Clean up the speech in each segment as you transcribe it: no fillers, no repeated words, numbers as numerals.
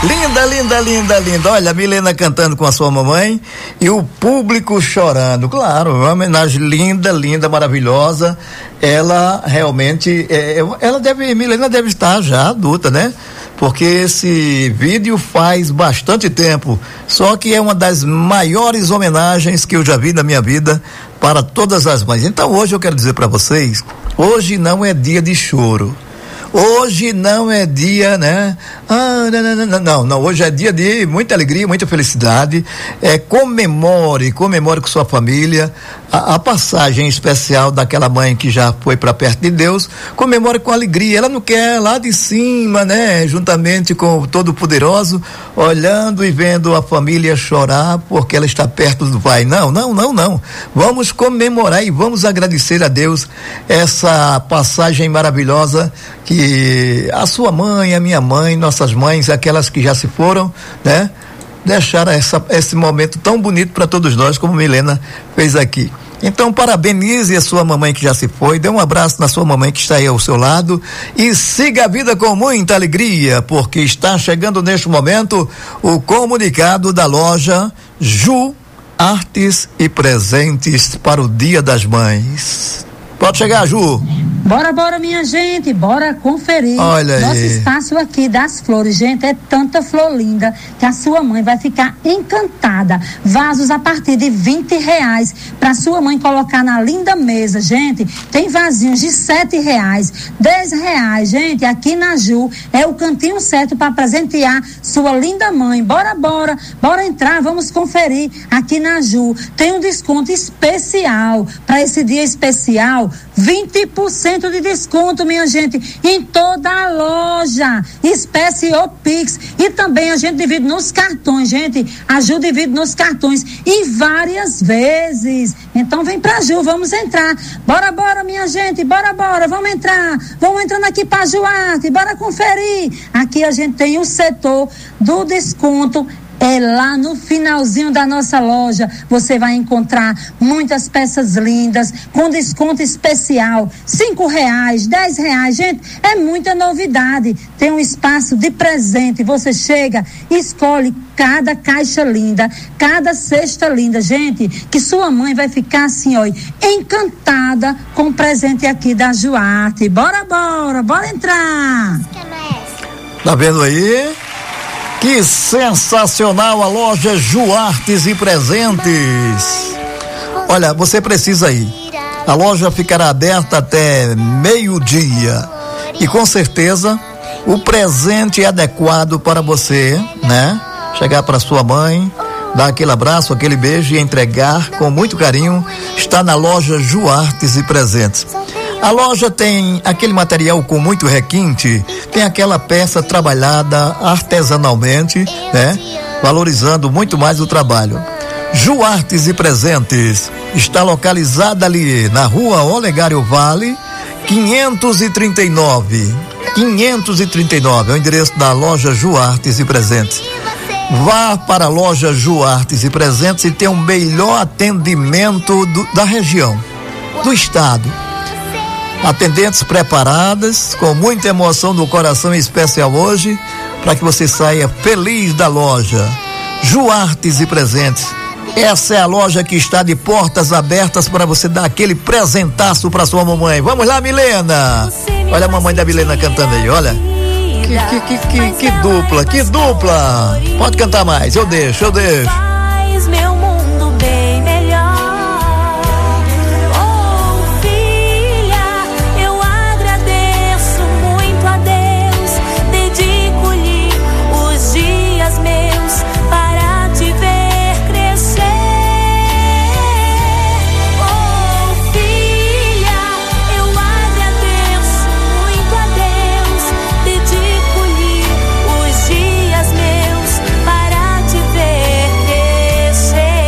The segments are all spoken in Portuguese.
Linda, linda, linda, linda. Olha, a Milena cantando com a sua mamãe e o público chorando. Claro, uma homenagem linda, linda, maravilhosa. Ela realmente, Milena deve estar já adulta, né? Porque esse vídeo faz bastante tempo. Só que é uma das maiores homenagens que eu já vi na minha vida para todas as mães. Então hoje eu quero dizer para vocês, hoje não é dia de choro. Hoje não é dia, né? Não, hoje é dia de muita alegria, muita felicidade. Comemore com sua família a passagem especial daquela mãe que já foi para perto de Deus. Comemore com alegria. Ela não quer lá de cima, né? Juntamente com o Todo-Poderoso, olhando e vendo a família chorar porque ela está perto do Pai. Não. Vamos comemorar e vamos agradecer a Deus essa passagem maravilhosa que a sua mãe, a minha mãe, nossas mães, aquelas que já se foram, né? Deixaram esse momento tão bonito para todos nós, como Milena fez aqui. Então, parabenize a sua mamãe que já se foi, dê um abraço na sua mamãe que está aí ao seu lado e siga a vida com muita alegria, porque está chegando neste momento o comunicado da loja Ju Artes e Presentes para o Dia das Mães. Pode chegar, Ju. Bora, minha gente, bora conferir. Olha aí. Nosso espaço aqui das flores, gente, é tanta flor linda que a sua mãe vai ficar encantada. Vasos a partir de R$20 para sua mãe colocar na linda mesa, gente. Tem vasinhos de R$7, R$10, gente. Aqui na Ju é o cantinho certo para presentear sua linda mãe. Bora entrar, vamos conferir. Aqui na Ju tem um desconto especial para esse dia especial. 20% de desconto, minha gente, em toda a loja. Espécie ou Pix. E também a gente divide nos cartões, gente. A Ju divide nos cartões e várias vezes. Então vem pra Ju, vamos entrar. Bora, minha gente, bora. Vamos entrar. Vamos entrando aqui pra Juarte, bora conferir. Aqui a gente tem o setor do desconto. É lá no finalzinho da nossa loja, você vai encontrar muitas peças lindas, com desconto especial, R$5, R$10, gente, é muita novidade. Tem um espaço de presente, você chega, escolhe cada caixa linda, cada cesta linda, gente, que sua mãe vai ficar assim, ó, encantada com o presente aqui da Juarte. Bora entrar. Tá vendo aí? Que sensacional a loja Ju Artes e Presentes. Olha, você precisa ir. A loja ficará aberta até meio-dia. E com certeza o presente é adequado para você, né? Chegar para sua mãe, dar aquele abraço, aquele beijo e entregar com muito carinho. Está na loja Ju Artes e Presentes. A loja tem aquele material com muito requinte, tem aquela peça trabalhada artesanalmente, né? Valorizando muito mais o trabalho. Ju Artes e Presentes está localizada ali na rua Olegário Vale, 539. 539 é o endereço da loja Ju Artes e Presentes. Vá para a loja Ju Artes e Presentes e tenha um melhor atendimento da região, do estado. Atendentes preparadas, com muita emoção no coração em especial hoje, para que você saia feliz da loja. Ju Artes e Presentes. Essa é a loja que está de portas abertas para você dar aquele presentaço para sua mamãe. Vamos lá, Milena. Olha a mamãe da Milena cantando aí, olha. Que dupla. Pode cantar mais, eu deixo. Faz meu mundo bem melhor. Oh, filha, eu agradeço muito a Deus. Dedico-lhe os dias meus para te ver crescer. Oh, filha, eu agradeço muito a Deus. Dedico-lhe os dias meus para te ver crescer.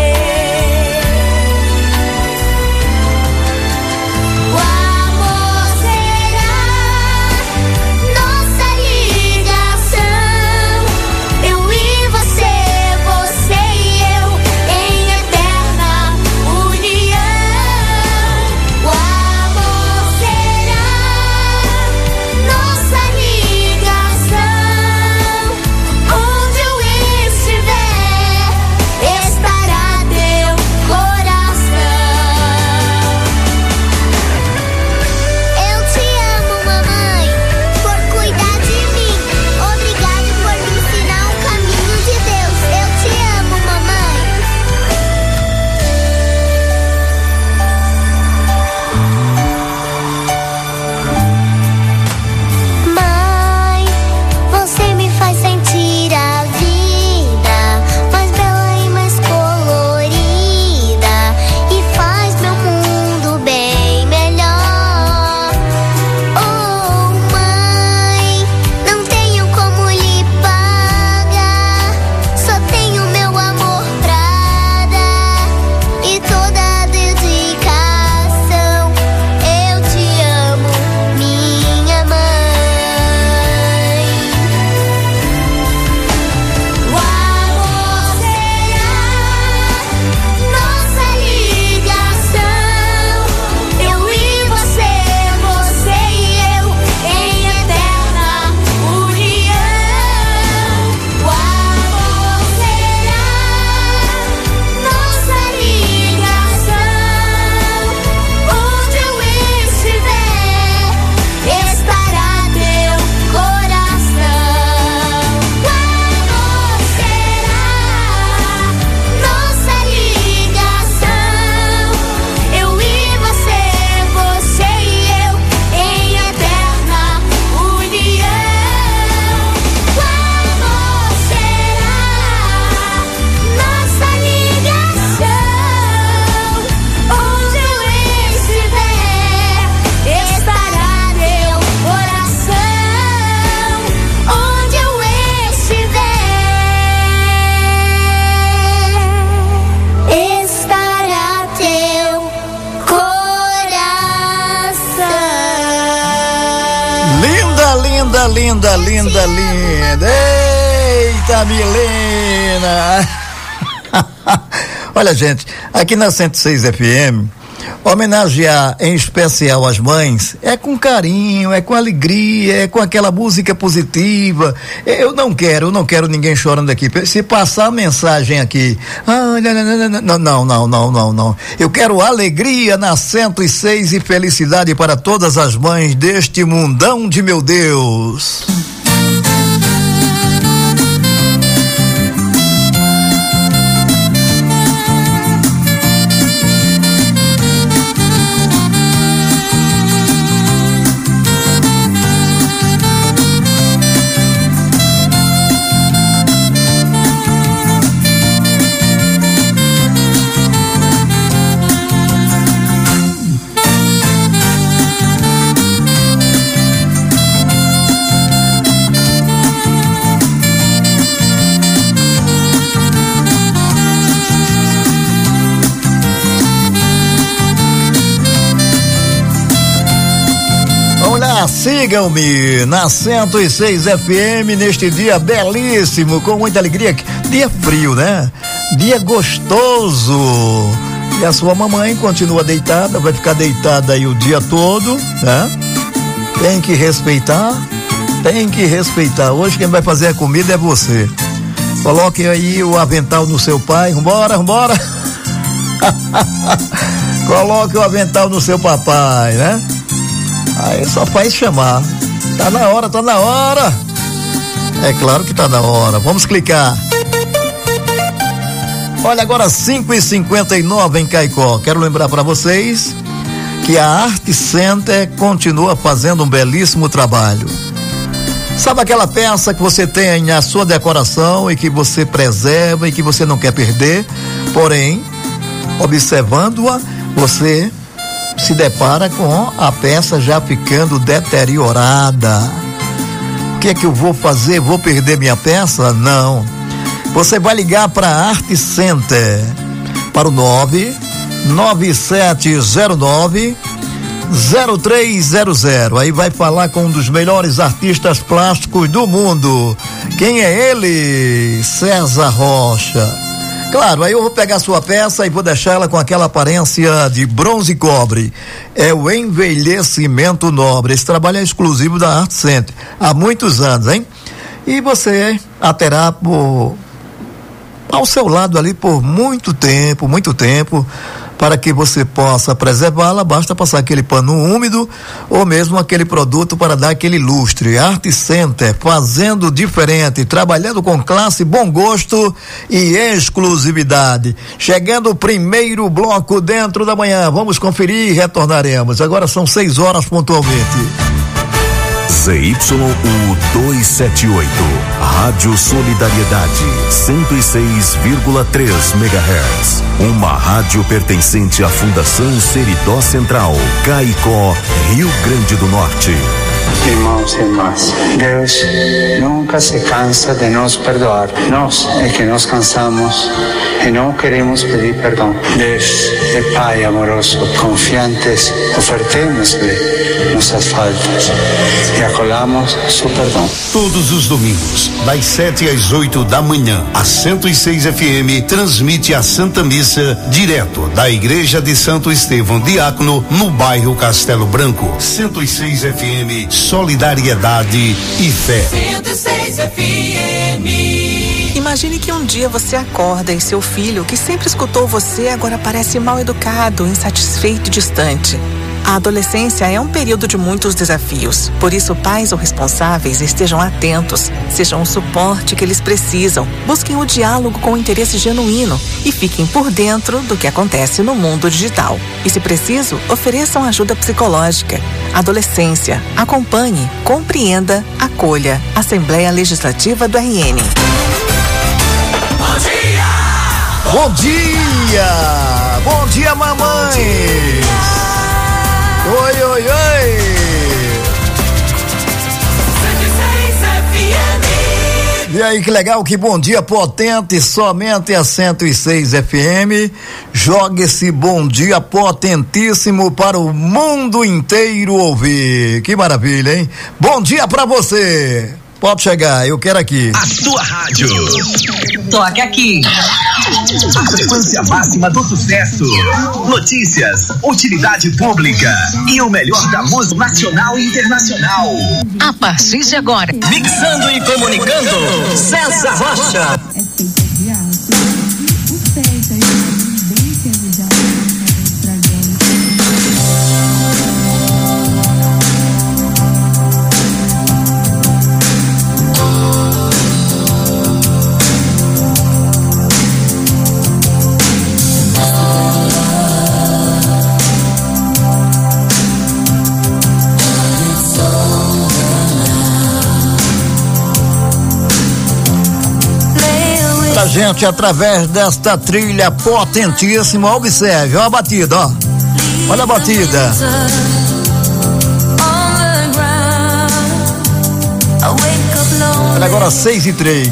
linda, linda, linda. Eita, Milena. Olha, gente, aqui na 106 FM, homenagear em especial as mães é com carinho, é com alegria, é com aquela música positiva. Eu não quero ninguém chorando aqui. Se passar a mensagem aqui, não. Eu quero alegria na 106 e felicidade para todas as mães deste mundão de meu Deus. Sigam-me na 106 FM neste dia belíssimo, com muita alegria. Dia frio, né? Dia gostoso. E a sua mamãe continua deitada, vai ficar deitada aí o dia todo, né? Tem que respeitar. Hoje quem vai fazer a comida é você. Coloque aí o avental no seu pai. Vambora. Coloque o avental no seu papai, né? Aí só faz chamar. Tá na hora. É claro que tá na hora. Vamos clicar. Olha, agora 5h59 em Caicó. Quero lembrar para vocês que a Art Center continua fazendo um belíssimo trabalho. Sabe aquela peça que você tem na sua decoração e que você preserva e que você não quer perder? Porém, observando-a, você se depara com a peça já ficando deteriorada. O que é que eu vou fazer? Vou perder minha peça? Não. Você vai ligar para a Art Center para o 99709-0300. Aí vai falar com um dos melhores artistas plásticos do mundo. Quem é ele? César Rocha. Claro, aí eu vou pegar sua peça e vou deixar ela com aquela aparência de bronze e cobre. É o envelhecimento nobre. Esse trabalho é exclusivo da Art Center. Há muitos anos, hein? E você a terá ao seu lado ali por muito tempo, para que você possa preservá-la. Basta passar aquele pano úmido ou mesmo aquele produto para dar aquele lustre. Art Center, fazendo diferente, trabalhando com classe, bom gosto e exclusividade. Chegando o primeiro bloco dentro da manhã. Vamos conferir e retornaremos. Agora são 6 horas pontualmente. ZYU 278, Rádio Solidariedade, 106,3 MHz. Uma rádio pertencente à Fundação Seridó Central, Caicó, Rio Grande do Norte. Irmãos e irmãs, Deus nunca se cansa de nos perdoar. Nós é que nos cansamos e não queremos pedir perdão. Deus é Pai amoroso, confiantes, ofertemos-lhe nossas faltas e acolhamos seu perdão. Todos os domingos, das 7 às 8 da manhã, a 106 FM transmite a Santa Missa direto da Igreja de Santo Estevão Diácono, no bairro Castelo Branco. 106 FM, solidariedade e fé. 106 FM. Imagine que um dia você acorda e seu filho, que sempre escutou você, agora parece mal educado, insatisfeito e distante. A adolescência é um período de muitos desafios. Por isso, pais ou responsáveis estejam atentos, sejam o suporte que eles precisam, busquem o diálogo com interesse genuíno e fiquem por dentro do que acontece no mundo digital. E, se preciso, ofereçam ajuda psicológica. Adolescência, acompanhe, compreenda, acolha. Assembleia Legislativa do RN. Bom dia! Bom dia! Bom dia, mamãe! Oi! 106 FM. E aí, que legal, que bom dia potente, somente a 106 FM. Joga esse bom dia potentíssimo para o mundo inteiro ouvir. Que maravilha, hein? Bom dia pra você. Pode chegar, eu quero aqui. A sua rádio. Toque aqui. A frequência máxima do sucesso. Notícias, utilidade pública e o melhor da música nacional e internacional. A partir de agora, mixando e comunicando, César Rocha. Gente, através desta trilha potentíssima, observe, ó a batida, ó. Olha a batida. Olha agora 6:03.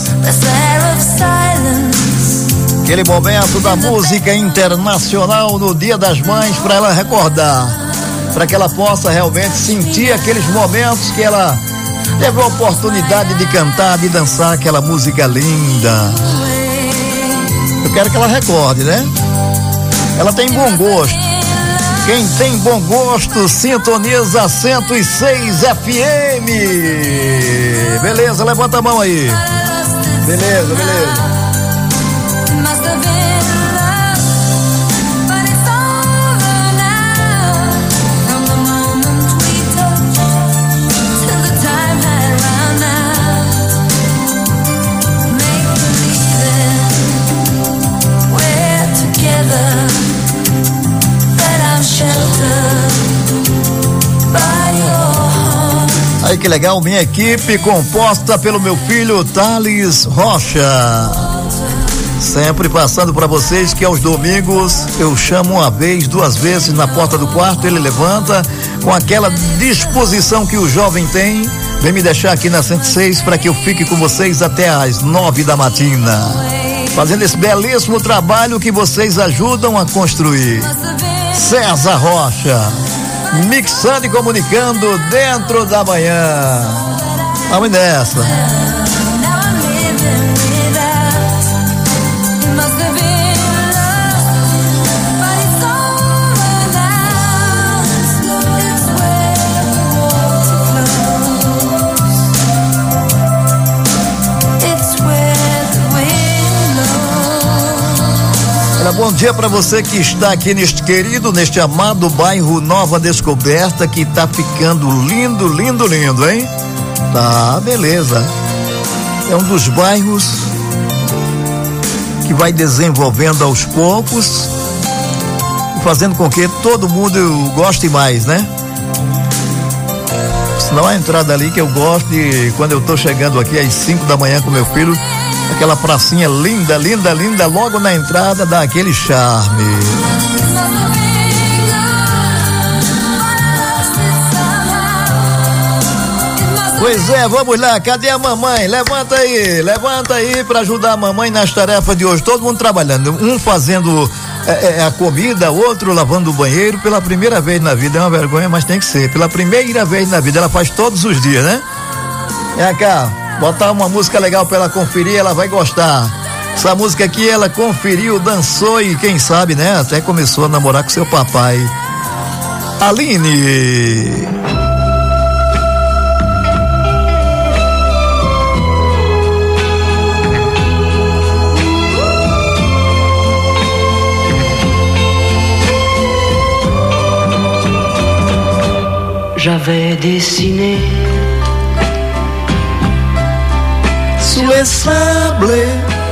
Aquele momento da música internacional no Dia das Mães, para ela recordar, para que ela possa realmente sentir aqueles momentos que ela teve a oportunidade de cantar, de dançar aquela música linda. Eu quero que ela recorde, né? Ela tem bom gosto. Quem tem bom gosto, sintoniza 106 FM. Beleza, levanta a mão aí. Beleza, beleza. Aí que legal, minha equipe composta pelo meu filho Thales Rocha. Sempre passando para vocês que aos domingos eu chamo uma vez, duas vezes na porta do quarto, ele levanta com aquela disposição que o jovem tem, vem me deixar aqui na 106 para que eu fique com vocês até às 9 da matina, fazendo esse belíssimo trabalho que vocês ajudam a construir. César Rocha, mixando e comunicando dentro da manhã. Vamos nessa. Bom dia para você que está aqui neste querido, neste amado bairro Nova Descoberta, que tá ficando lindo, lindo, lindo, hein? Tá, beleza. É um dos bairros que vai desenvolvendo aos poucos, fazendo com que todo mundo goste mais, né? Senão a entrada ali que eu gosto de, quando eu tô chegando aqui às 5 da manhã com meu filho, aquela pracinha linda, linda, linda, logo na entrada dá aquele charme. Pois é, vamos lá, cadê a mamãe? Levanta aí para ajudar a mamãe nas tarefas de hoje. Todo mundo trabalhando, um fazendo a comida, outro lavando o banheiro pela primeira vez na vida. É uma vergonha, mas tem que ser. Pela primeira vez na vida, ela faz todos os dias, né? É cá. Botar uma música legal pra ela conferir, ela vai gostar. Essa música aqui ela conferiu, dançou e quem sabe, né? Até começou a namorar com seu papai. Aline. J'avais dessiné sous les sables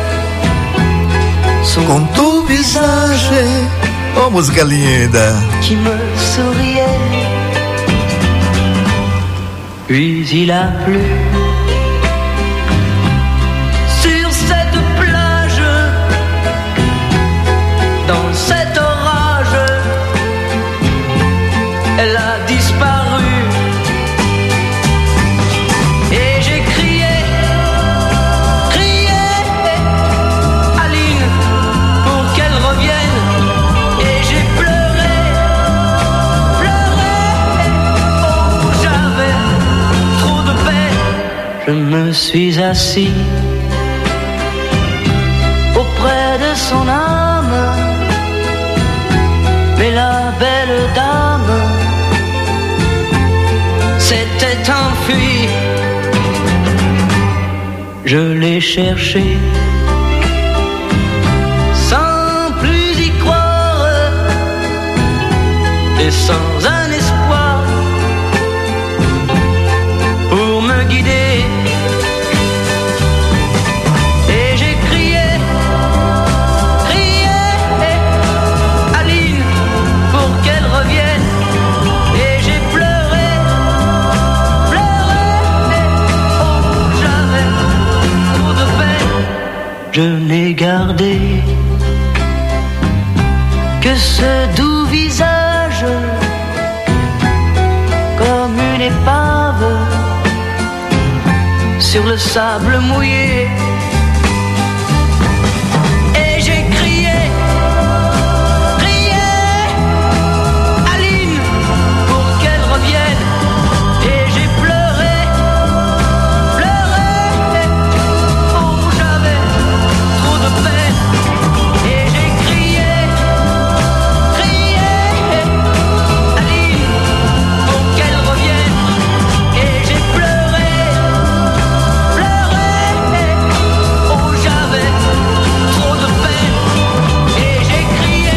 com tu visage. Oh, música linda. Qui me souriait. Puis il a plu sur cette plage, dans cet orage, elle a disparu. Et j'ai crié suis assis auprès de son âme, mais la belle dame s'était enfuie. Je l'ai cherchée sans plus y croire et sans un espoir pour me guider. Et j'ai crié, Aline, pour qu'elle revienne. Et j'ai pleuré, oh j'avais trop de peine. Je n'ai gardé que ce doux visage comme une épave sur le sable mouillé. Et j'ai crié, Aline, pour qu'elle revienne. Et j'ai pleuré, oh j'avais trop de peine. Et j'ai crié, Aline, pour qu'elle revienne. Et j'ai pleuré, oh j'avais trop de peine. Et j'ai crié,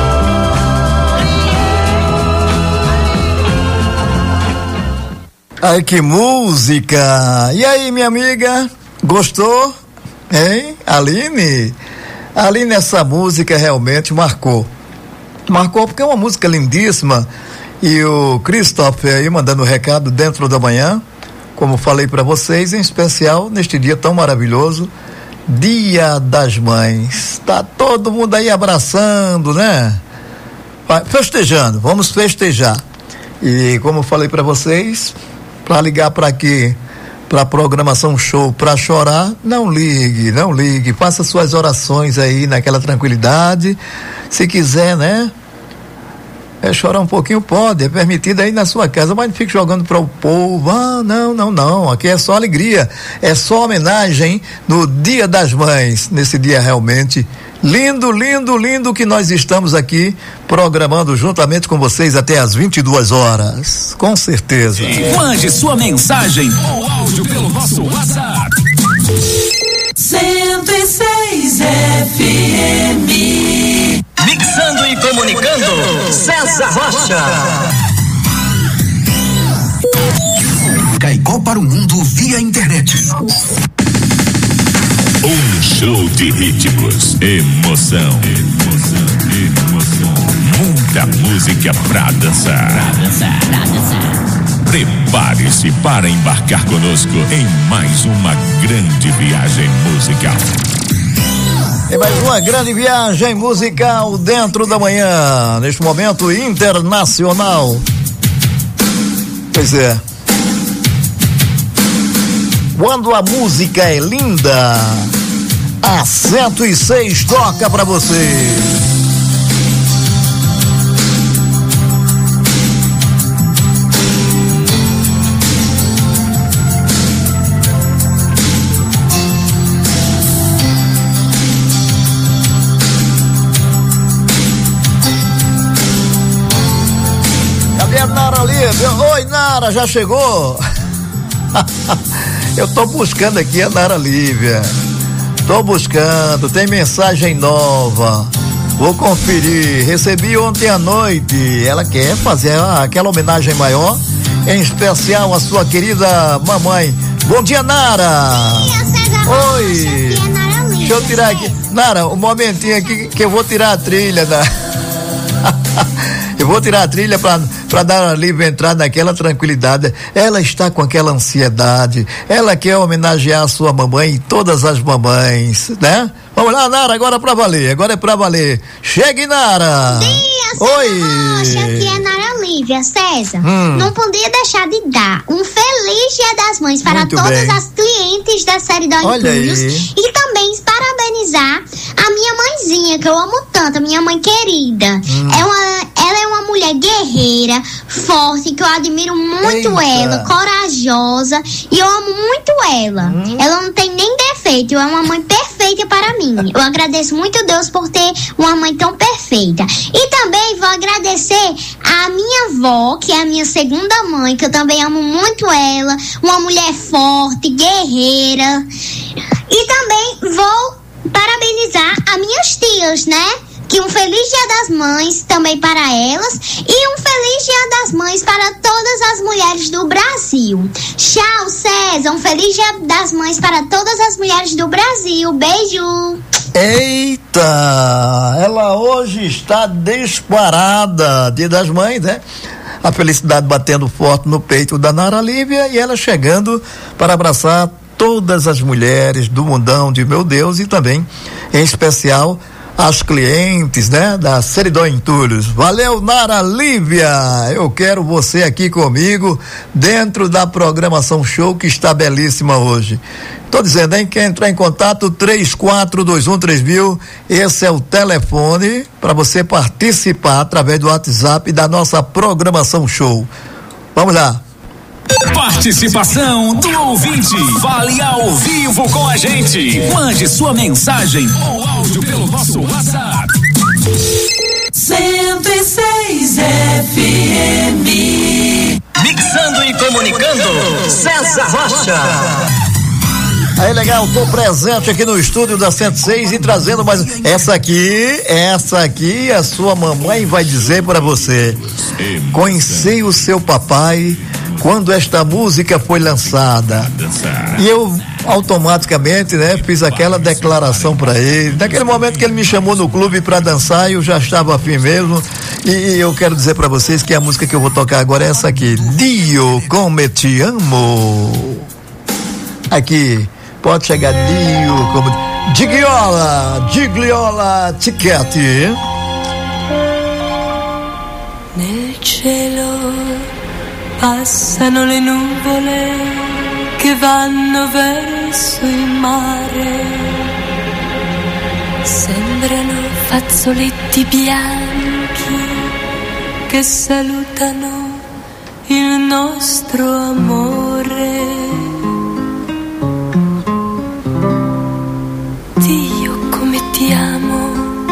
Ai, que música! E aí, minha amiga, gostou? Hein, Aline? Aline, essa música realmente marcou porque é uma música lindíssima. E o Christopher aí mandando recado dentro da manhã, como falei para vocês, em especial neste dia tão maravilhoso, Dia das Mães. Tá todo mundo aí abraçando, né? Festejando, vamos festejar. E como falei para vocês, para ligar para aqui, para a programação show, para chorar, não ligue, faça suas orações aí naquela tranquilidade. Se quiser, né? Chorar um pouquinho pode, é permitido aí na sua casa, mas não fique jogando para o povo. Não, aqui é só alegria, é só homenagem no Dia das Mães, nesse dia realmente lindo que nós estamos aqui programando juntamente com vocês até às 22 horas, com certeza. Mande sua mensagem ou áudio pelo nosso WhatsApp. 106 FM. Mixando e comunicando, César Rocha. Caicó para o mundo via internet. Um show de ritmos, emoção. Muita música pra dançar. Prepare-se para embarcar conosco em mais uma grande viagem musical. É mais uma grande viagem musical dentro da manhã, neste momento internacional. Pois é. Quando a música é linda, a 106 toca pra você. Cadê a Nara ali? Oi, Nara, já chegou? Eu tô buscando aqui a Nara Lívia. Tô buscando, tem mensagem nova. Vou conferir. Recebi ontem à noite. Ela quer fazer aquela homenagem maior, em especial a sua querida mamãe. Bom dia, Nara. Bom dia, César. Oi. Deixa eu tirar aqui. Nara, um momentinho aqui que eu vou tirar a trilha da. Eu vou tirar a trilha para dar a Lívia entrar naquela tranquilidade. Ela está com aquela ansiedade. Ela quer homenagear a sua mamãe e todas as mamães, né? Vamos lá, Nara, agora é pra valer. Chegue, Nara. Bom dia, César. Oi. Rocha, aqui é Nara Lívia, César. Não podia deixar de dar um feliz Dia das Mães para Muito todas bem. as clientes da série Dói Olha Punhos. aí. E também parabenizar a minha mãezinha, que eu amo tanto, a minha mãe querida. Ela é uma mulher mulher guerreira, forte, que eu admiro muito. Eita. Ela, corajosa, e eu amo muito ela. Ela não tem nem defeito, é uma mãe perfeita para mim. Eu agradeço muito a Deus por ter uma mãe tão perfeita. E também vou agradecer a minha avó, que é a minha segunda mãe, que eu também amo muito ela, uma mulher forte, guerreira. E também vou parabenizar as minhas tias, né? Que um feliz Dia das Mães também para elas e um feliz Dia das Mães para todas as mulheres do Brasil. Tchau, César, um feliz Dia das Mães para todas as mulheres do Brasil. Beijo. Eita, ela hoje está disparada, Dia das Mães, né? A felicidade batendo forte no peito da Nara Lívia e ela chegando para abraçar todas as mulheres do mundão de meu Deus e também, em especial, as clientes, né, da Seridó Entulhos. Valeu, Nara Lívia, eu quero você aqui comigo dentro da programação show que está belíssima hoje. Tô dizendo, hein, quer entrar em contato 34213000, esse é o telefone para você participar através do WhatsApp da nossa programação show. Vamos lá. Participação do ouvinte. Fale ao vivo com a gente. Mande sua mensagem ou áudio pelo nosso WhatsApp. 106 FM. Mixando e comunicando, César Rocha. Aí, legal, tô presente aqui no estúdio da 106 e trazendo mais essa aqui a sua mamãe vai dizer para você. Conheci o seu papai quando esta música foi lançada. E eu automaticamente, né, fiz aquela declaração para ele. Naquele momento que ele me chamou no clube para dançar, eu já estava afim mesmo. E eu quero dizer para vocês que a música que eu vou tocar agora é essa aqui. Dio, como te amo. Aqui, pode chegar Dio, como Gigliola, Tichetti. Nel cielo passano le nuvole che vanno verso il mare, sembrano fazzoletti bianchi che salutano il nostro amore. Dio, come ti amo,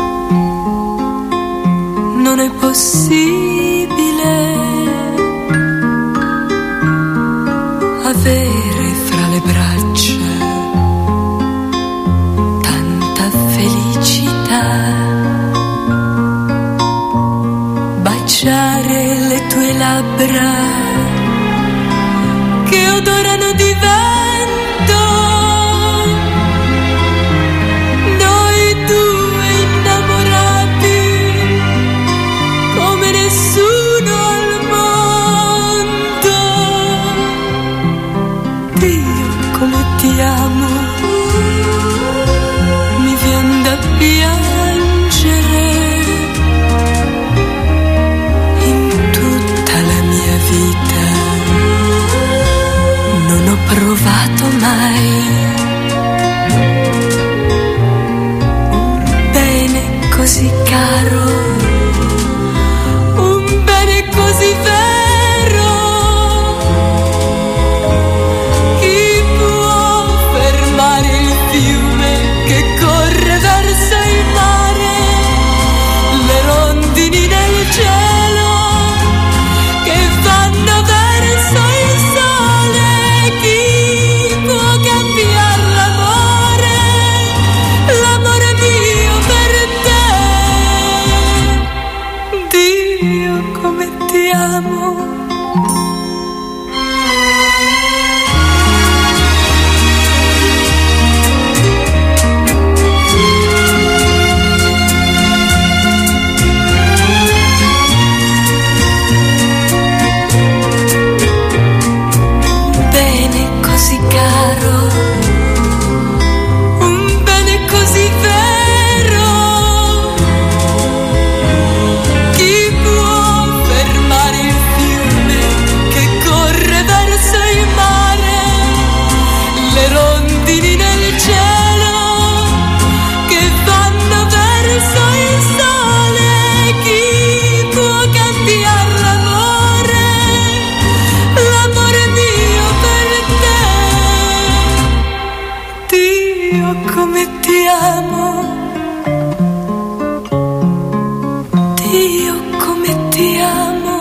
non è possibile avere fra le braccia tanta felicità, baciare le tue labbra che odorano di vento, noi due innamorati come nessuno al mondo. Dio, come ti amo, mi viene da piangere. In tutta la mia vita non ho provato mai un bene così caro, un bene così vero. Chi può fermare il fiume che corre verso il mare, le rondini del cielo che vanno verso il sole? Chi può cambiare l'amore, l'amore mio per te? Dio come ti amo, Dio come ti amo.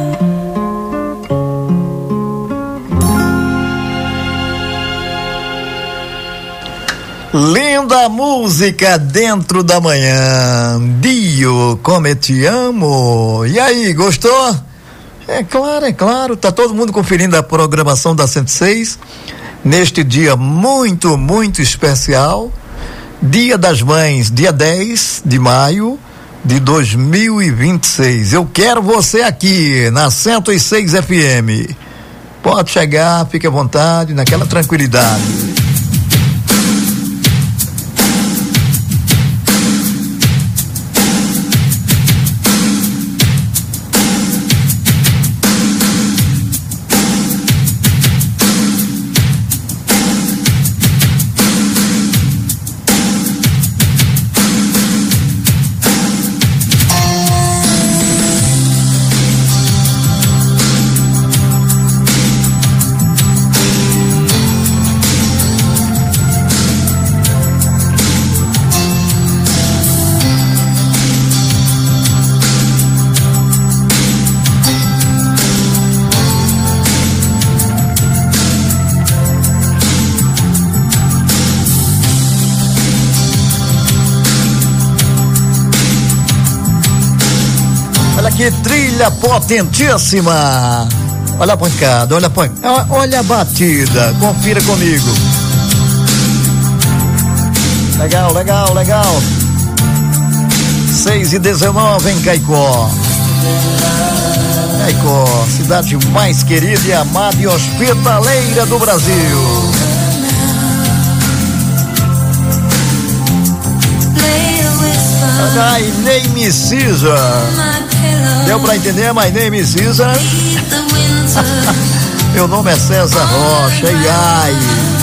Linda música dentro da manhã, Dio como te amo. E aí, gostou? É claro, tá todo mundo conferindo a programação da 106 neste dia muito, muito especial, Dia das Mães, dia 10 de maio de 2026. Eu quero você aqui na 106 FM. Pode chegar, fique à vontade, naquela tranquilidade. Que trilha potentíssima! Olha a pancada, olha a batida, confira comigo. Legal. 6:19 em Caicó. Caicó, cidade mais querida e amada e hospitaleira do Brasil. My name is Caesar. Deu pra entender? My name is Caesar. Meu nome é César Rocha. E ai.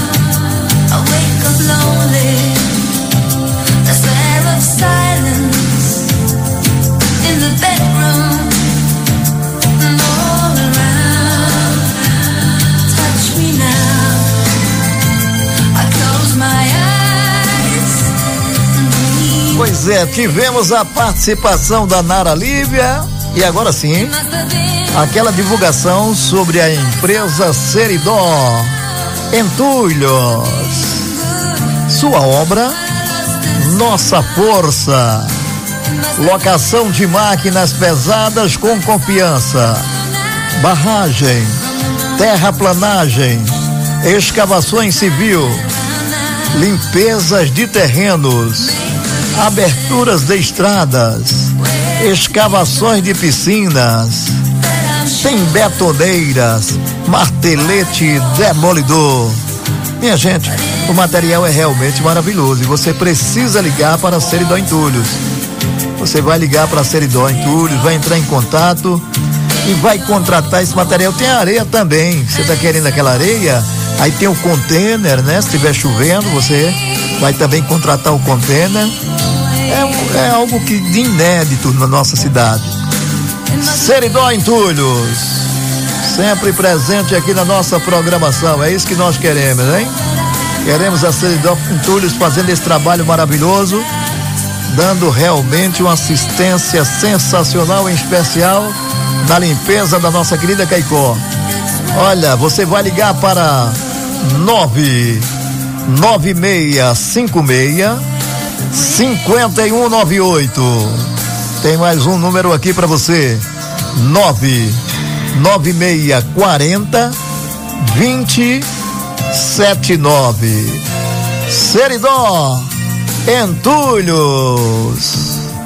Pois é, tivemos a participação da Nara Lívia e agora sim, aquela divulgação sobre a empresa Seridó Entulhos. Sua obra, nossa força. Locação de máquinas pesadas com confiança. Barragem, terraplanagem, escavações civil, limpezas de terrenos, aberturas de estradas, escavações de piscinas, tem betoneiras, martelete demolidor. Minha gente, o material é realmente maravilhoso e você precisa ligar para a Seridó Entulhos. Você vai ligar para a Seridó Entulhos, vai entrar em contato e vai contratar esse material. Tem areia também, você está querendo aquela areia? Aí tem o container, né? Se estiver chovendo, você vai também contratar o container. É algo que de inédito na nossa cidade. Seridó Entulhos, sempre presente aqui na nossa programação. É isso que nós queremos, hein? Queremos a Seridó Entulhos fazendo esse trabalho maravilhoso, dando realmente uma assistência sensacional, em especial na limpeza da nossa querida Caicó. Olha, você vai ligar para 99656-5198. Tem mais um número aqui para você: 99640-2079. Seridó Entulhos.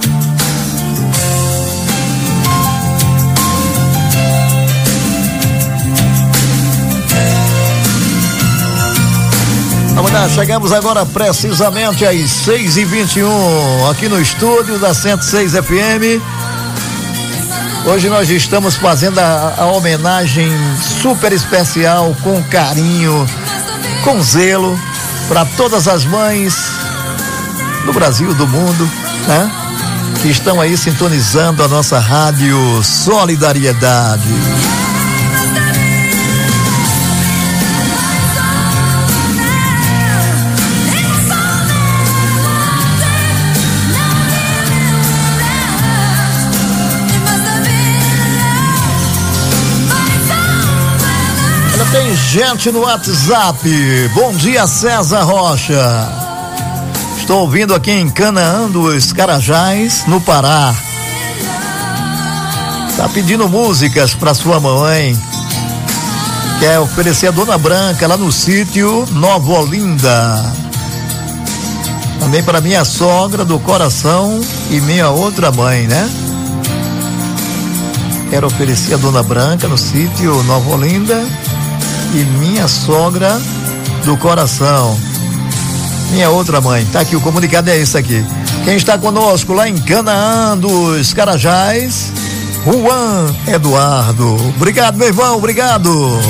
Chegamos agora precisamente às 6:21 aqui no estúdio da 106 FM. Hoje nós estamos fazendo a homenagem super especial, com carinho, com zelo, para todas as mães do Brasil, do mundo, né? Que estão aí sintonizando a nossa rádio Solidariedade. gente no WhatsApp. Bom dia, César Rocha. Estou ouvindo aqui em Canaã dos Carajás, no Pará. Tá pedindo músicas para sua mamãe. Quer oferecer a Dona Branca lá no sítio Nova Olinda. Também para minha sogra do coração e minha outra mãe, né? Quero oferecer a Dona Branca no sítio Nova Olinda e minha sogra do coração. Minha outra mãe. Tá aqui, o comunicado é esse aqui. Quem está conosco lá em Canaã dos Carajás, Juan Eduardo. Obrigado, meu irmão, obrigado.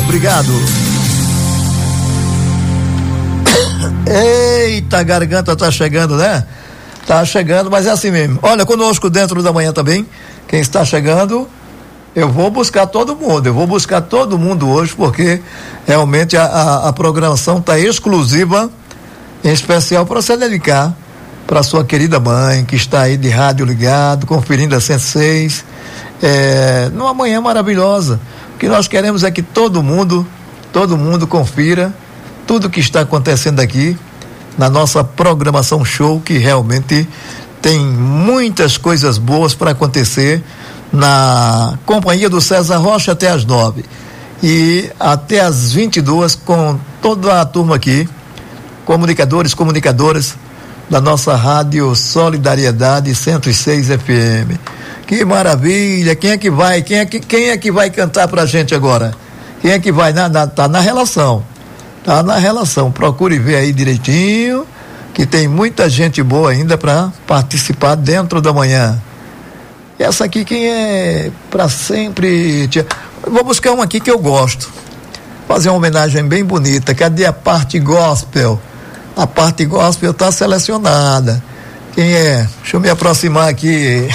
Eita, a garganta tá chegando, né? Tá chegando, mas é assim mesmo. Olha, conosco dentro da manhã também, quem está chegando, eu vou buscar todo mundo hoje, porque realmente a programação tá exclusiva, em especial para você dedicar para sua querida mãe, que está aí de rádio ligado, conferindo a 106, numa manhã maravilhosa. O que nós queremos é que todo mundo confira tudo que está acontecendo aqui na nossa programação show, que realmente tem muitas coisas boas para acontecer na companhia do César Rocha até às 9 e até às 22 com toda a turma aqui, comunicadoras da nossa Rádio Solidariedade 106 FM. Que maravilha! Quem é que vai cantar pra gente agora? Quem é que vai? Tá na relação. Procure ver aí direitinho, que tem muita gente boa ainda para participar dentro da manhã. E essa aqui, quem é para sempre? Eu vou buscar uma aqui que eu gosto. Fazer uma homenagem bem bonita. Cadê a parte gospel? A parte gospel tá selecionada. Quem é? Deixa eu me aproximar aqui.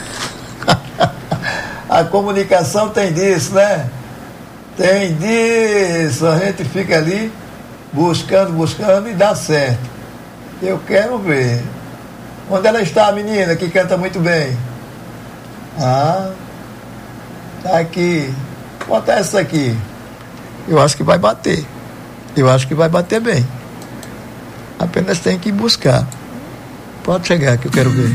A comunicação tem disso, né? Tem disso. A gente fica ali buscando e dá certo. Eu quero ver. Onde ela está, a menina que canta muito bem? Tá aqui. Bota essa aqui. Eu acho que vai bater. Bem. Apenas tem que buscar. Pode chegar que eu quero ver.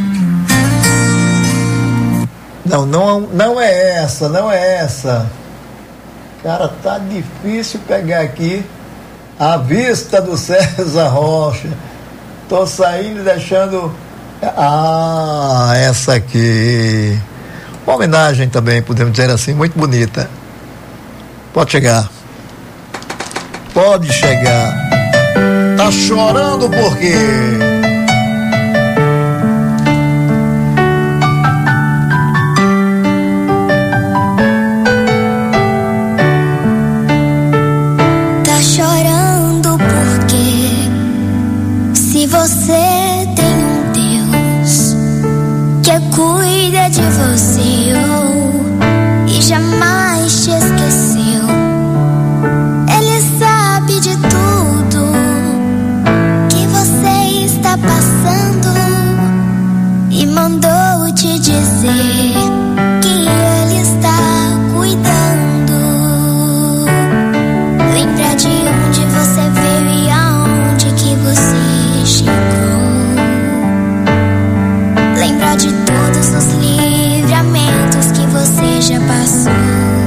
Não é essa. Cara, tá difícil pegar aqui a vista do César Rocha. Tô saindo e deixando. Essa aqui. Uma homenagem também, podemos dizer assim, muito bonita. Pode chegar. Tá chorando por quê? Você tem um Deus que cuida de você e jamais te esqueceu. Ele sabe de tudo que você está passando e mandou te dizer que Ele está cuidando. Lembra de onde você veio e aonde que você chegou. Lembra de todos os livramentos que você já passou.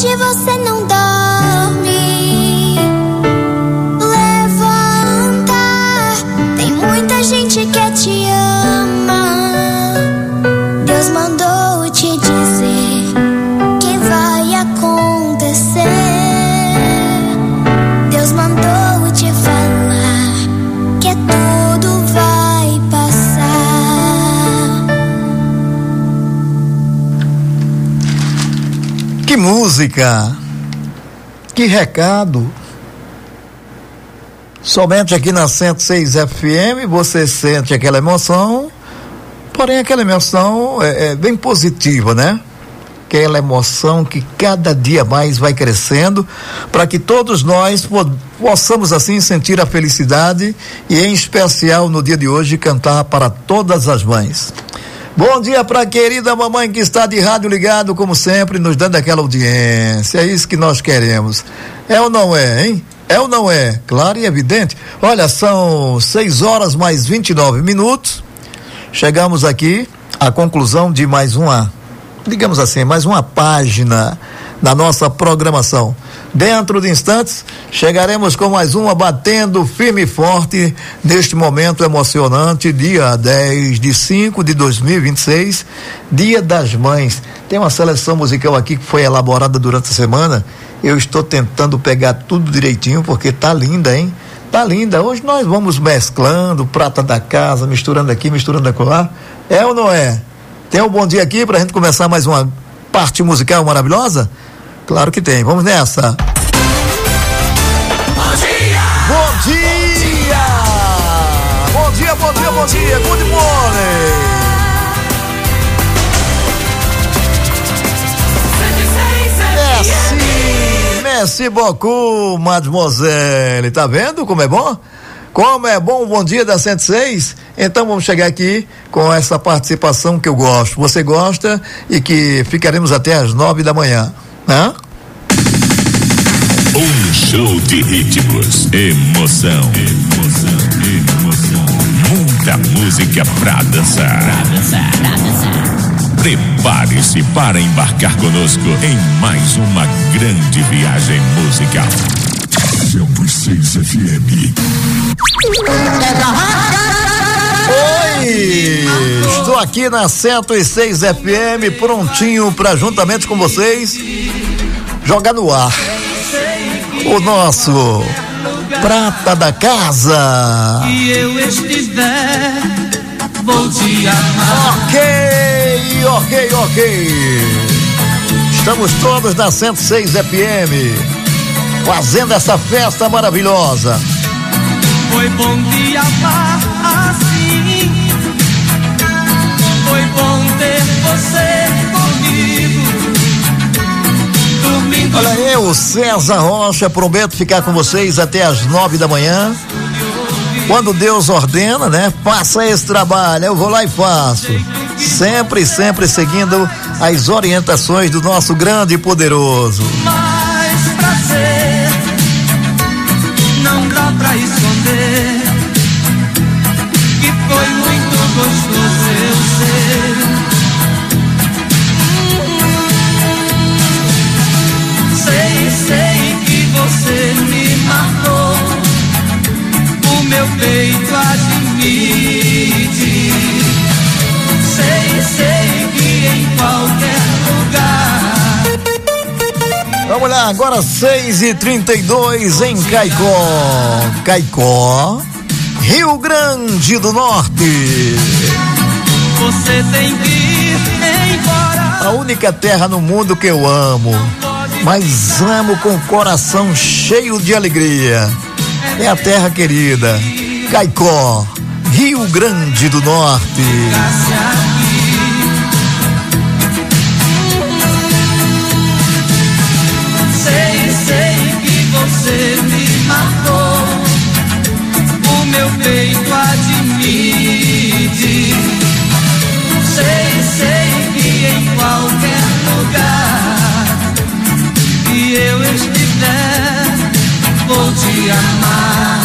hoje você não dorme. Levanta, tem muita gente que te ama. Deus mandou te dizer que vai acontecer. Deus mandou te falar que tudo vai passar. Que música! Que recado! Somente aqui na 106 FM você sente aquela emoção, porém aquela emoção é bem positiva, né? Aquela emoção que cada dia mais vai crescendo, para que todos nós possamos assim sentir a felicidade e, em especial no dia de hoje, cantar para todas as mães. Bom dia para a querida mamãe que está de rádio ligado, como sempre, nos dando aquela audiência. É isso que nós queremos. É ou não é, hein? É ou não é? Claro e evidente. Olha, são 6 horas mais 29 minutos. Chegamos aqui à conclusão de mais uma, digamos assim, mais uma página da nossa programação. Dentro de instantes, chegaremos com mais uma batendo firme e forte neste momento emocionante, dia 10/5/2026, Dia das Mães. Tem uma seleção musical aqui que foi elaborada durante a semana. Eu estou tentando pegar tudo direitinho, porque tá linda, hein? Tá linda. Hoje nós vamos mesclando, prata da casa, misturando aqui, misturando acolá. É ou não é? Tem um bom dia aqui pra gente começar mais uma parte musical maravilhosa? Claro que tem. Vamos nessa. Bom dia! Bom dia! Bom dia, bom dia, bom dia. Good morning! Merci beaucoup, mademoiselle. Tá vendo como é bom? Como é bom o Bom Dia da 106? Então vamos chegar aqui com essa participação que eu gosto. Você gosta e que ficaremos até às 9 da manhã. Hã? Um show de ritmos, emoção, muita música pra dançar. Prepare-se para embarcar conosco em mais uma grande viagem musical. 106 FM. Oi! Estou aqui na 106 FM, prontinho para, juntamente com vocês, jogar no ar o nosso Prata da Casa. E eu estiver, vou te amar. Ok. Estamos todos na 106 FM, fazendo essa festa maravilhosa. Foi bom te amar assim. Foi bom ter você comigo. Dormindo. Olha, eu, César Rocha, prometo ficar com vocês até às 9 da manhã. Quando Deus ordena, né? Faça esse trabalho, eu vou lá e faço. Sempre seguindo as orientações do nosso grande e poderoso. Mais prazer, não dá pra esconder que foi muito gostoso eu ser. Sei que você me marcou, o meu peito admite. Sei que em qualquer lugar. Vamos lá, agora 6h32 em Caicó, Rio Grande do Norte. Você tem que ir embora. A única terra no mundo que eu amo, mas amo com o coração cheio de alegria. É a terra querida, Caicó, Rio Grande do Norte. Sei que você me marcou, o meu peito admite. Sei que em qualquer lugar que eu estiver, vou te amar.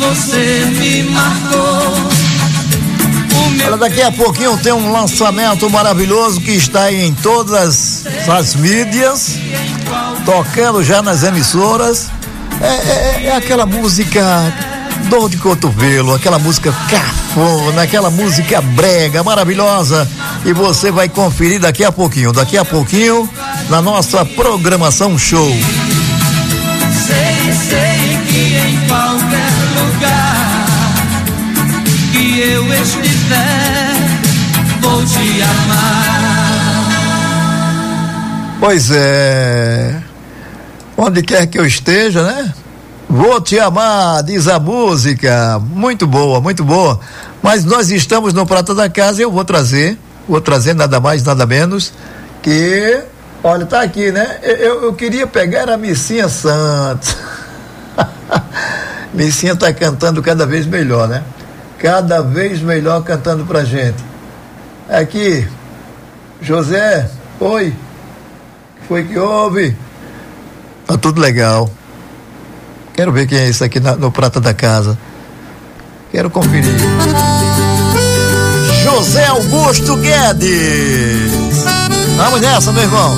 você me marcou. Olha, daqui a pouquinho tem um lançamento maravilhoso que está aí em todas as mídias, tocando já nas emissoras. É aquela música dor de cotovelo, aquela música cafona, aquela música brega, maravilhosa. E você vai conferir daqui a pouquinho, na nossa programação show. Sei que em qualquer lugar que eu estiver, vou te amar. Pois é, onde quer que eu esteja, né? Vou te amar, diz a música, muito boa, mas nós estamos no Prata da Casa e eu vou trazer nada mais, nada menos que, olha, tá aqui, né? Eu queria pegar a Missinha Santos. Missinha tá cantando cada vez melhor, né? Cada vez melhor cantando pra gente. Aqui, José, oi, foi que houve? Tá tudo legal. Quero ver quem é isso aqui no Prata da Casa. Quero conferir. José Augusto Guedes. Vamos nessa, meu irmão.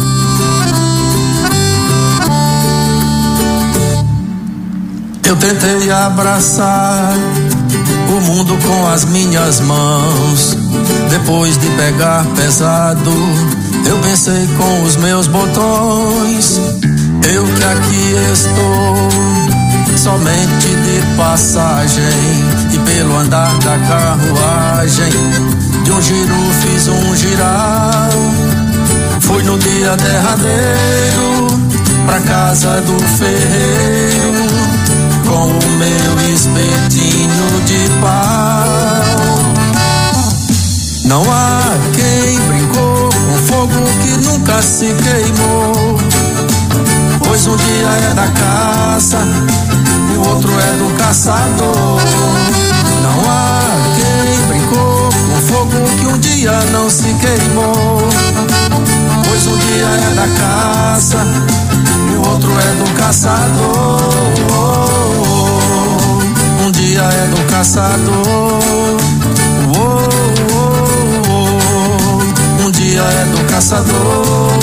Eu tentei abraçar o mundo com as minhas mãos. Depois de pegar pesado, eu pensei com os meus botões. Eu que aqui estou somente de passagem, e pelo andar da carruagem de um giro fiz um giral. Fui no dia derradeiro pra casa do ferreiro com o meu espetinho de pau. Não há quem brincou com fogo que nunca se queimou, pois um dia é da caça e o outro é do caçador. Não há quem brincou com fogo que um dia não se queimou, pois um dia é da caça e o outro é do caçador. Um dia é do caçador, um dia é do caçador.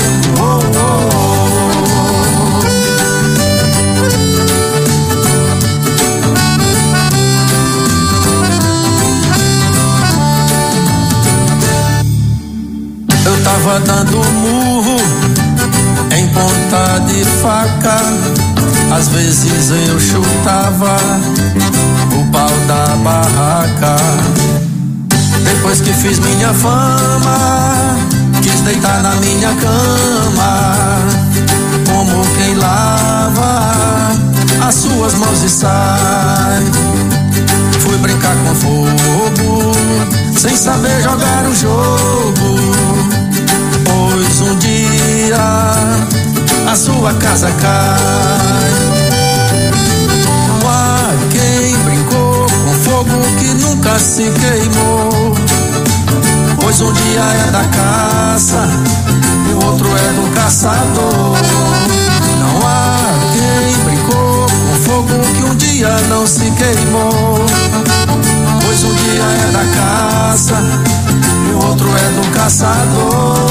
Eu tava dando murro em ponta de faca, às vezes eu chutava o pau da barraca. Depois que fiz minha fama, quis deitar na minha cama, como quem lava as suas mãos e sai. Fui brincar com fogo, sem saber jogar o jogo, pois um dia a sua casa cai. Não há quem brincou com fogo que nunca se queimou, pois um dia é da caça e o outro é do caçador. Não há quem brincou com fogo que um dia não se queimou, pois um dia é da caça e o outro é do caçador.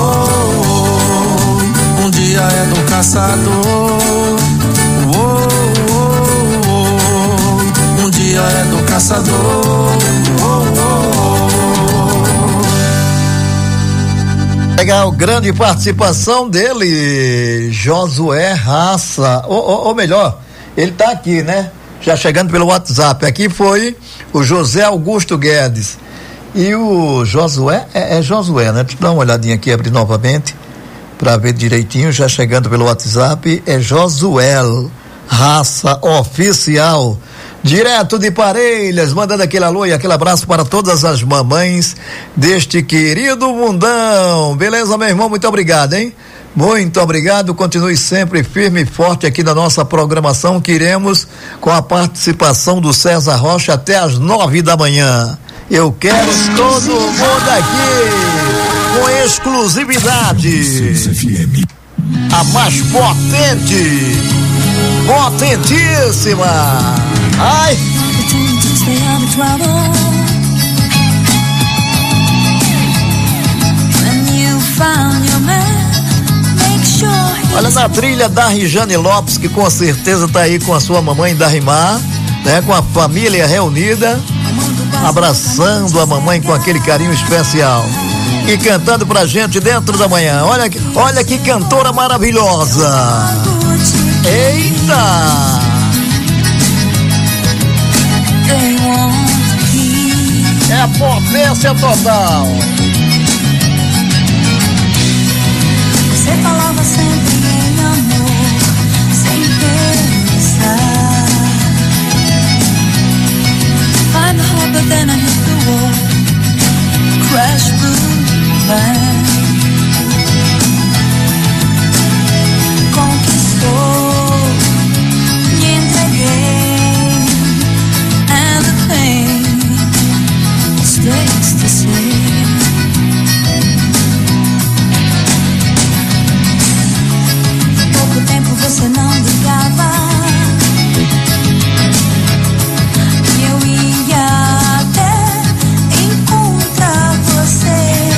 Um dia é do caçador, um dia é do caçador. Legal, grande participação dele, Josué Raça, ou melhor, ele tá aqui, né? Já chegando pelo WhatsApp. Aqui foi o José Augusto Guedes. E o Josué, é Josué, né? Deixa eu dar uma olhadinha aqui, abrir novamente, para ver direitinho, já chegando pelo WhatsApp, é Josué Raça Oficial, direto de Parelhas, mandando aquele alô e aquele abraço para todas as mamães deste querido mundão. Beleza, meu irmão? Muito obrigado, hein? Muito obrigado, continue sempre firme e forte aqui na nossa programação, que iremos com a participação do César Rocha até às 9 da manhã. Eu quero todo mundo aqui com exclusividade. A mais potente, potentíssima. Ai, trouble. When you found your man, make sure. Olha, na trilha da Rijane Lopes, que com certeza tá aí com a sua mamãe Darimar, né? Com a família reunida, abraçando a mamãe com aquele carinho especial e cantando pra gente dentro da manhã. Olha que cantora maravilhosa. Eita! É a potência total. Você falava sempre em amor, sem pensar. Find the hope, but then I hit the wall. Crash through land. Conquistou, me entreguei, and the pain stays the same. Pouco tempo você não ligava, e eu ia até encontrar você.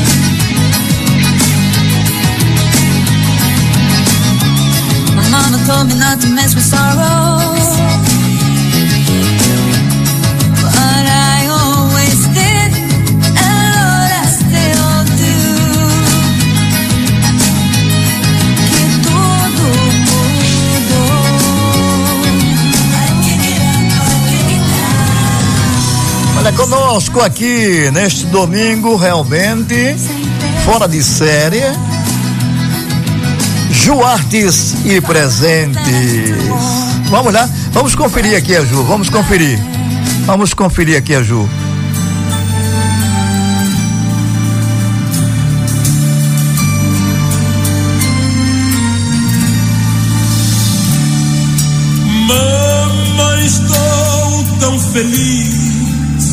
My mama told me not to mess with sorrow, but I always did, and Lord, I still do. Que tudo mudou. Olha, conosco aqui neste domingo, realmente fora de série, Ju Artes e Presentes. Vamos lá, vamos conferir aqui a Ju, vamos conferir aqui a Ju. Mamãe, estou tão feliz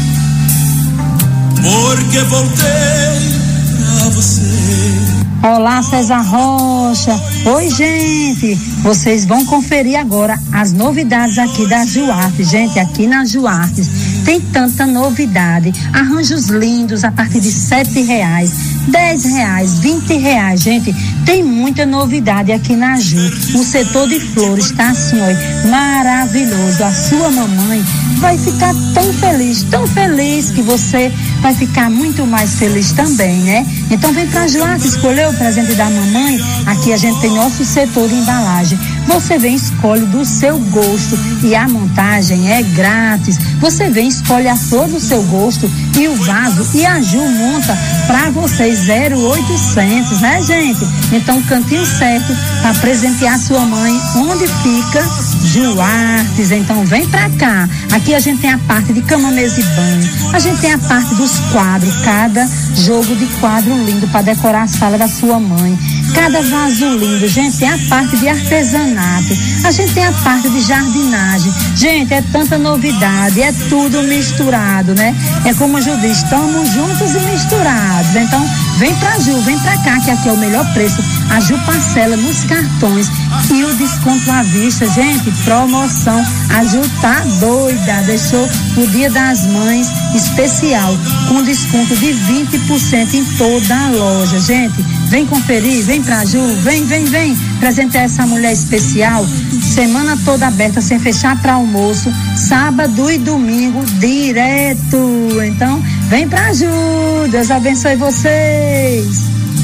porque voltei pra você. Olá, César Rocha. Oi, gente. Vocês vão conferir agora as novidades aqui da Ju Artes. Gente, aqui na Ju Artes tem tanta novidade. Arranjos lindos a partir de R$7, R$10, R$20. Gente, tem muita novidade aqui na Ju. O setor de flores está assim, ó, maravilhoso. A sua mamãe vai ficar tão feliz que você vai ficar muito mais feliz também, né? Então vem pra Ju Artes escolher o presente da mamãe. Aqui a gente tem nosso setor de embalagem. Você vem, escolhe do seu gosto e a montagem é grátis. Você vem, escolhe a flor do seu gosto e o vaso, e a Ju monta pra vocês 0800, né, gente? Então, cantinho certo para presentear sua mãe. Onde fica? Ju Artes. Então vem pra cá. Aqui a gente tem a parte de cama, mesa e banho. A gente tem a parte dos quadros, cada jogo de quadro lindo para decorar a sala da sua mãe. Cada vaso lindo, gente, tem a parte de artesanato. A gente tem a parte de jardinagem. Gente, é tanta novidade, é tudo misturado, né? É como a Ju diz, estamos juntos e misturados. Então, vem pra Ju, vem pra cá, que aqui é o melhor preço. A Ju parcela nos cartões e o desconto à vista. Gente, promoção. A Ju tá doida, deixou o Dia das Mães especial, com desconto de 20% em toda a loja. Gente, vem conferir, vem pra Ju, vem presentear essa mulher especial. Semana toda aberta, sem fechar para almoço, sábado e domingo direto. Então, vem pra Ju, Deus abençoe vocês.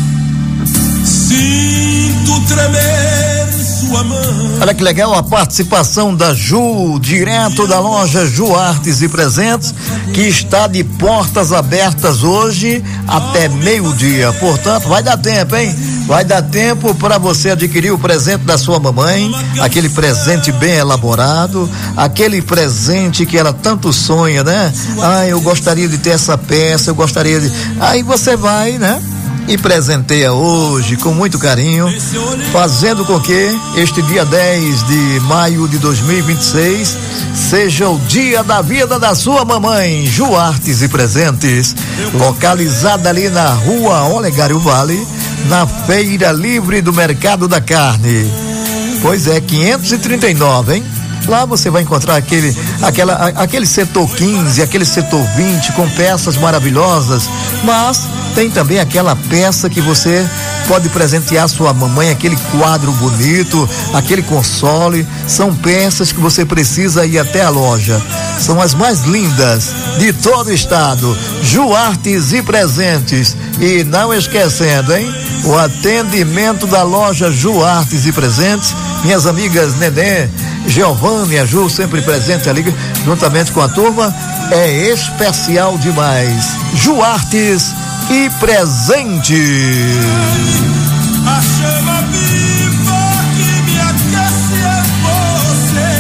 Sinto tremer sua mão. Olha que legal a participação da Ju, direto da loja Ju Artes e Presentes, que está de portas abertas hoje até meio-dia. Portanto, vai dar tempo, hein? Vai dar tempo para você adquirir o presente da sua mamãe, aquele presente bem elaborado, aquele presente que ela tanto sonha, né? Ah, eu gostaria de ter essa peça, eu gostaria de... Aí você vai, né? E presenteia hoje com muito carinho, fazendo com que este dia 10 de maio de 2026 seja o dia da vida da sua mamãe. Ju Artes e Presentes, localizada ali na rua Olegário Vale, na Feira Livre do Mercado da Carne. Pois é, 539, hein? Lá você vai encontrar aquele setor 15, aquele setor 20 com peças maravilhosas, mas tem também aquela peça que você pode presentear sua mamãe, aquele quadro bonito, aquele console. São peças que você precisa ir até a loja. São as mais lindas de todo o estado. Juartes e Presentes. E não esquecendo, hein? O atendimento da loja Juartes e Presentes. Minhas amigas Nenê, Giovanni e a Ju, sempre presente ali, juntamente com a turma. É especial demais. Juartes e Presentes. A chama viva que me aquece é você.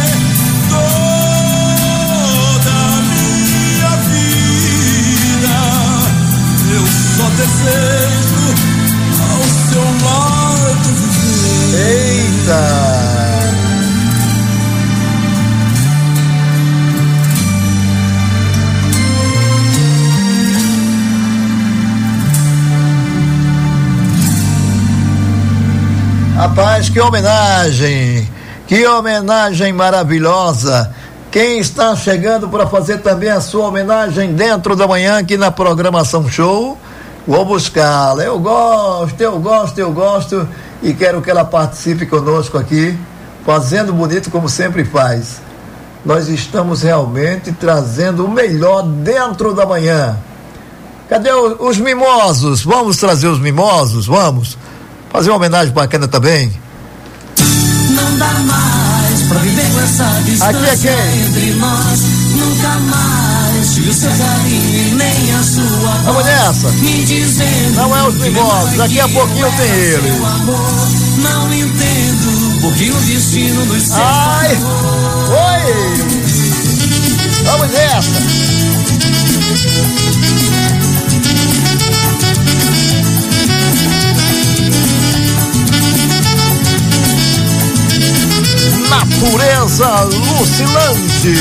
Toda a minha vida eu só desejo ao seu lado viver. Eita! Rapaz, que homenagem maravilhosa. Quem está chegando para fazer também a sua homenagem dentro da manhã aqui na programação show, vou buscá-la. Eu gosto e quero que ela participe conosco aqui, fazendo bonito como sempre faz. Nós estamos realmente trazendo o melhor dentro da manhã. Cadê os mimosos? Vamos trazer os mimosos? Vamos fazer uma homenagem bacana também. Não dá mais pra viver com essa distância entre nós. Nunca mais tive o seu carinho e nem a sua voz. Vamos nessa. Me dizendo não é os mimosos, daqui a pouquinho tem ele. Amor, não entendo porque o destino nos separou. Ai, oi. Vamos nessa. Natureza Lucilante.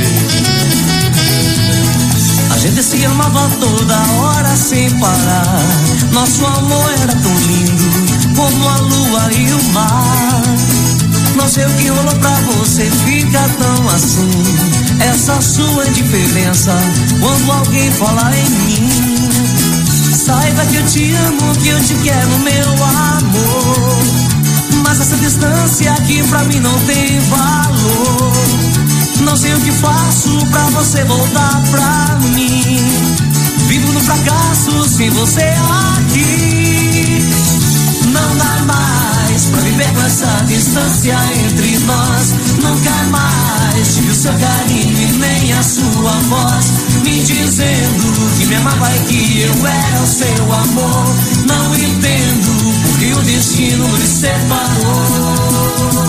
A gente se amava toda hora sem parar. Nosso amor era tão lindo como a lua e o mar. Não sei o que rolou pra você ficar tão assim. Essa sua indiferença quando alguém fala em mim. Saiba que eu te amo, que eu te quero, meu amor. Mas essa distância aqui pra mim não tem valor. Não sei o que faço pra você voltar pra mim. Vivo no fracasso sem você aqui. Não dá mais pra viver com essa distância entre nós. Nunca mais tive o seu carinho e nem a sua voz me dizendo que me amava e que eu era o seu amor. Não entendo porque o destino nos separou.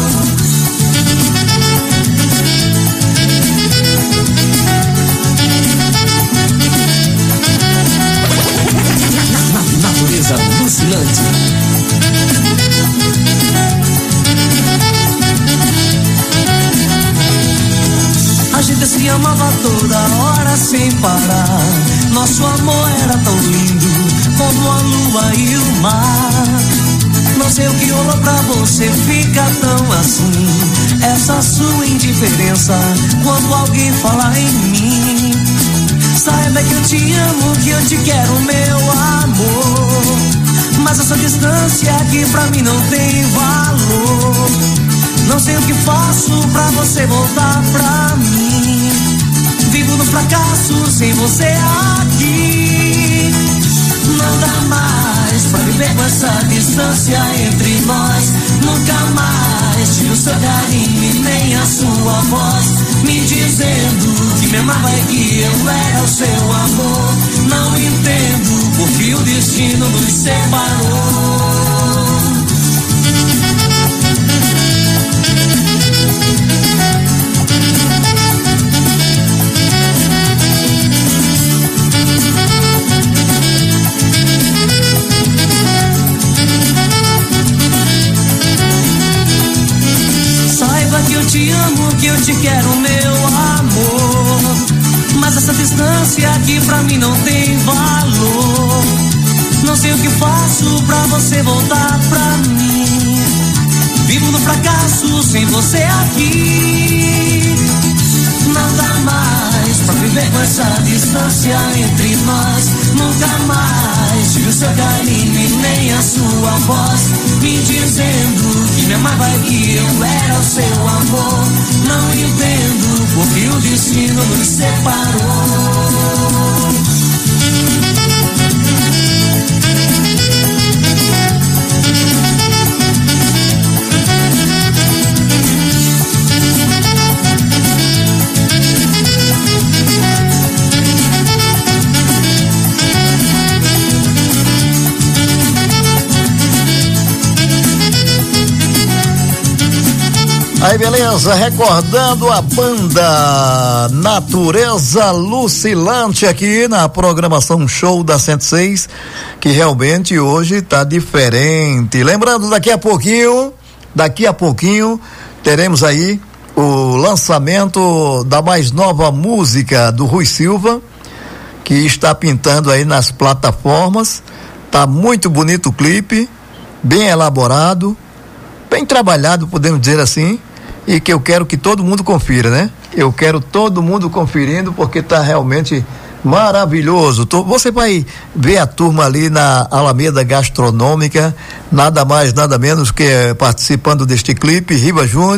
Natureza Lucilante. A gente se amava toda hora sem parar. Nosso amor era tão lindo como a lua e o mar. Não sei o que rolou pra você ficar tão assim. Essa sua indiferença quando alguém fala em mim. Saiba que eu te amo, que eu te quero, meu amor. Mas essa distância aqui pra mim não tem valor. Não sei o que faço pra você voltar pra mim. Vivo no fracasso sem você aqui. Não dá mais pra viver com essa distância entre nós. Nunca mais tive o seu carinho e nem a sua voz me dizendo que me amava e que eu era o seu amor. Não entendo porque o destino nos separou. Que eu te amo, que eu te quero, meu amor. Mas essa distância aqui pra mim não tem valor. Não sei o que faço pra você voltar pra mim. Vivo no fracasso sem você aqui. Nada mais pra viver com essa distância entre nós. Nunca mais tive o seu carinho e nem a sua voz me dizendo que me amava e que eu era o seu amor. Não entendo porque o destino nos separou. Aí, beleza, recordando a banda Natureza Lucilante aqui na programação Show da 106, que realmente hoje tá diferente. Lembrando, daqui a pouquinho teremos aí o lançamento da mais nova música do Rui Silva, que está pintando aí nas plataformas. Tá muito bonito o clipe, bem elaborado, bem trabalhado, podemos dizer assim. E que eu quero que todo mundo confira, né? Eu quero todo mundo conferindo, porque tá realmente maravilhoso. Você vai ver a turma ali na Alameda Gastronômica, nada mais, nada menos que participando deste clipe, Riva Júnior.